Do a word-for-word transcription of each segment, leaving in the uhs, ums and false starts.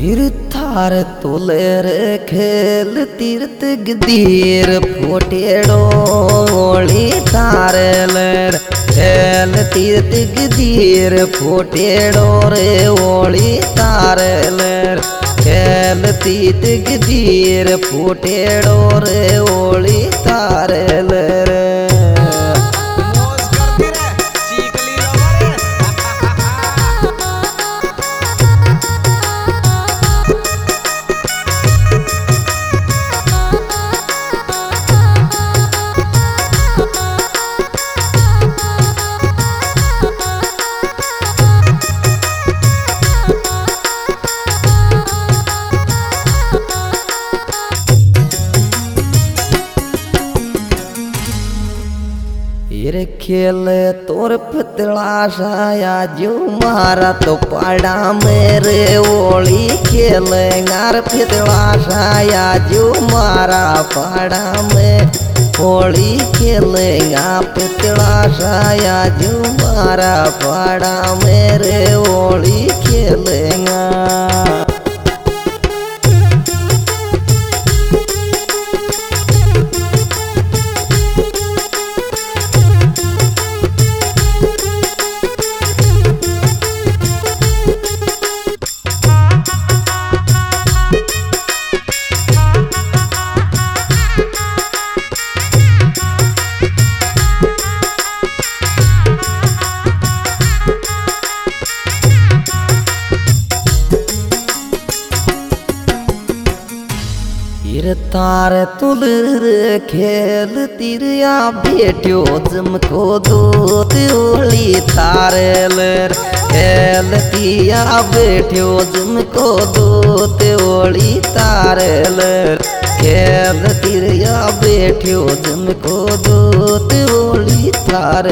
थार तुलेर खेल तीर्थ गदीर फोटेड़ो ओली थार लर खेल तीर्थ गदीर फोटेड़ो रे ओली तार लर खेल तीर्थ गदीर फोटेड़ो रे ओली तार लर खेल तोर पतला साया जो मारा तो पाड़ा मेरे ओली खेल गार पतला साया जो मारा पाड़ा में ओली खेल गा पतला साया जो मारा पाड़ा मेरे ओली खेलेगा तार तुलर खेल तिरिया बेट्यो जमको दूत ओली तार लर खेल तिया बेट्यो जमको दूत ओली तार लर खेल तिरिया बेट्यो जमको दूत ओली तार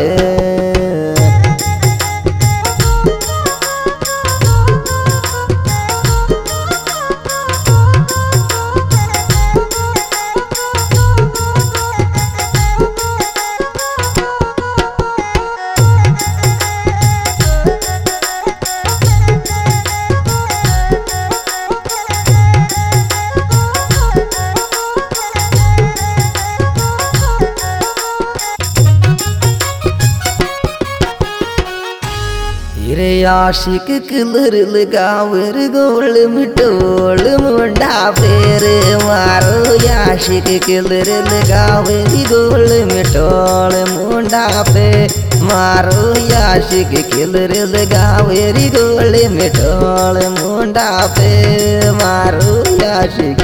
आशिक कलर लगावर गोल मिटोल मुंडा फेर मारो आशिक कलर लगावर गोल मिटोल मुंडा पे मारो आशिक कलर लगावर गोल मिटोल मुंडा पे मारो आशिक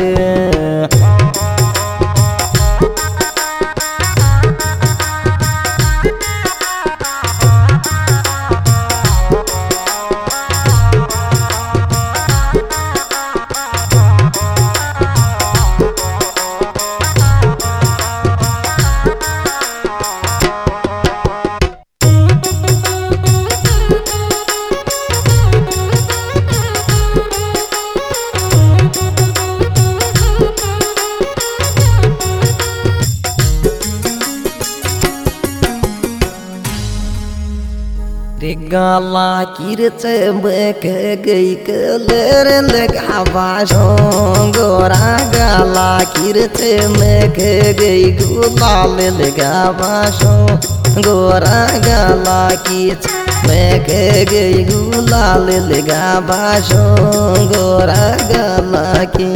गाला किरच बक गई कलर लगावा गोरा गाला किरच मक गई गुलाल लगावा गोरा गाला किच मक गई गुलाल लगावा गोरा गाला की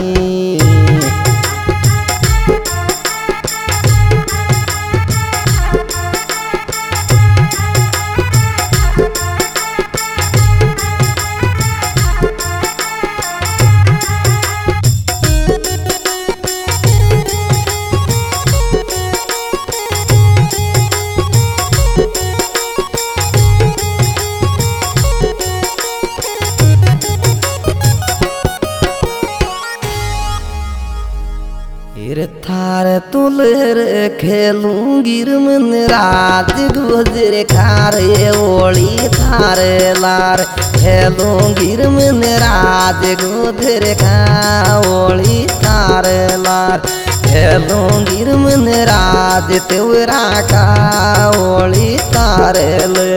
थार तुलर खेलूंगी मन रात गुजर खारे ओली थार लार खेलूंगी मन रात गुजर खा ओली थार लार खेलूंगी मन रात तेरा का ओली तार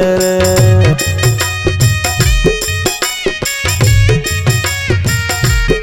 लर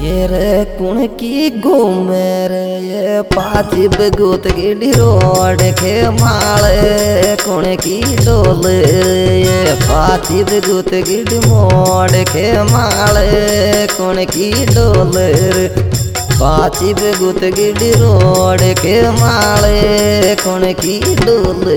ये कुण की घूमर ये पाचिब गुत गिडी रोड के माले कुण की डोल ये पाचिब गुत गिडी मोड़ के माले कुण की डोल पाचिब गुत गिडी रोड के माले कुण की डोल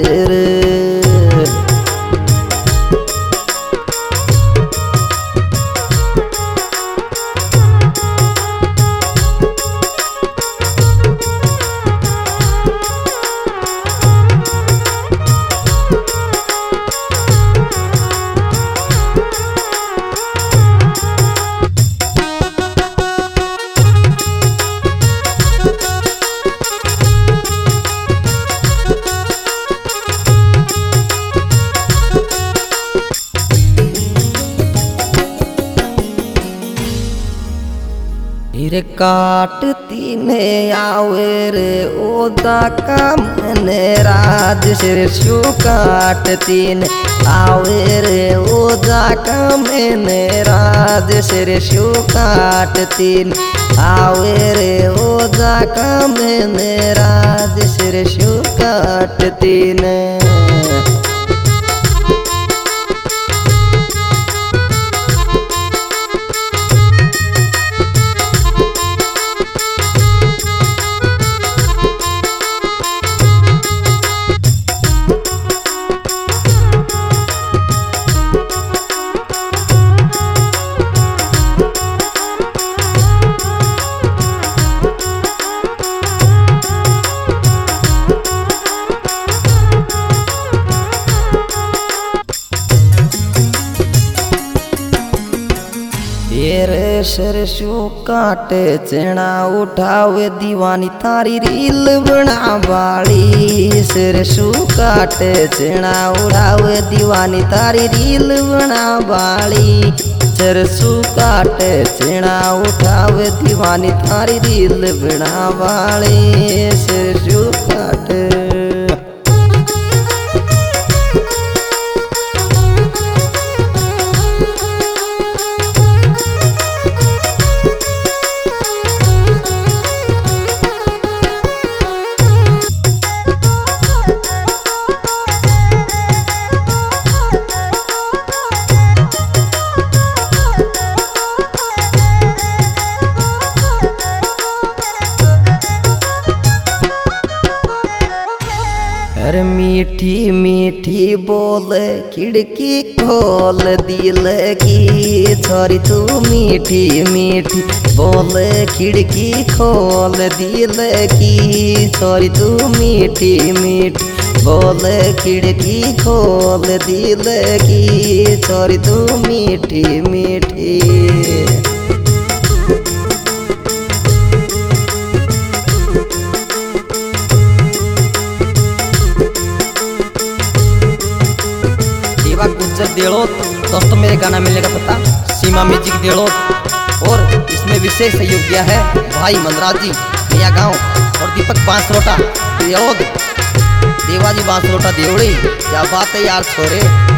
रे काटती ने आवे रे ओदा का मैंने राज सिर शू काटती ने आवे रे ओदा का मैंने राज सिर शू काटती ने आवे रे ओदा का मैंने राज सिर शू काटती ने रे सरसों काटे चना उठावे दीवानी तारी रील बना बाड़ी सरसों काटे चना उठावे दीवानी तारी रील बना बाड़ी सरसों काटे चना उठावे दीवानी तारी रील बना बाड़ी सरसों काटे मीठी मीठी बोल खिड़की खोल दिल की छोरी तू मीठी मीठी बोल खिड़की खोल दिल की छोरी तू मीठी मीठी बोल खिड़की खोल दिल की छोरी तू मीठी मीठी गुज्जर देड़ोत दोस्तों मेरे गाना मिलने का पता सीमा म्यूजिक देड़ोत और इसमें विशेष सहयोग दिया है भाई मनराज जी नया गांव और दीपक बांसरोटा देवोद देवाजी बांसरोटा देवड़ी क्या बात है यार छोरे।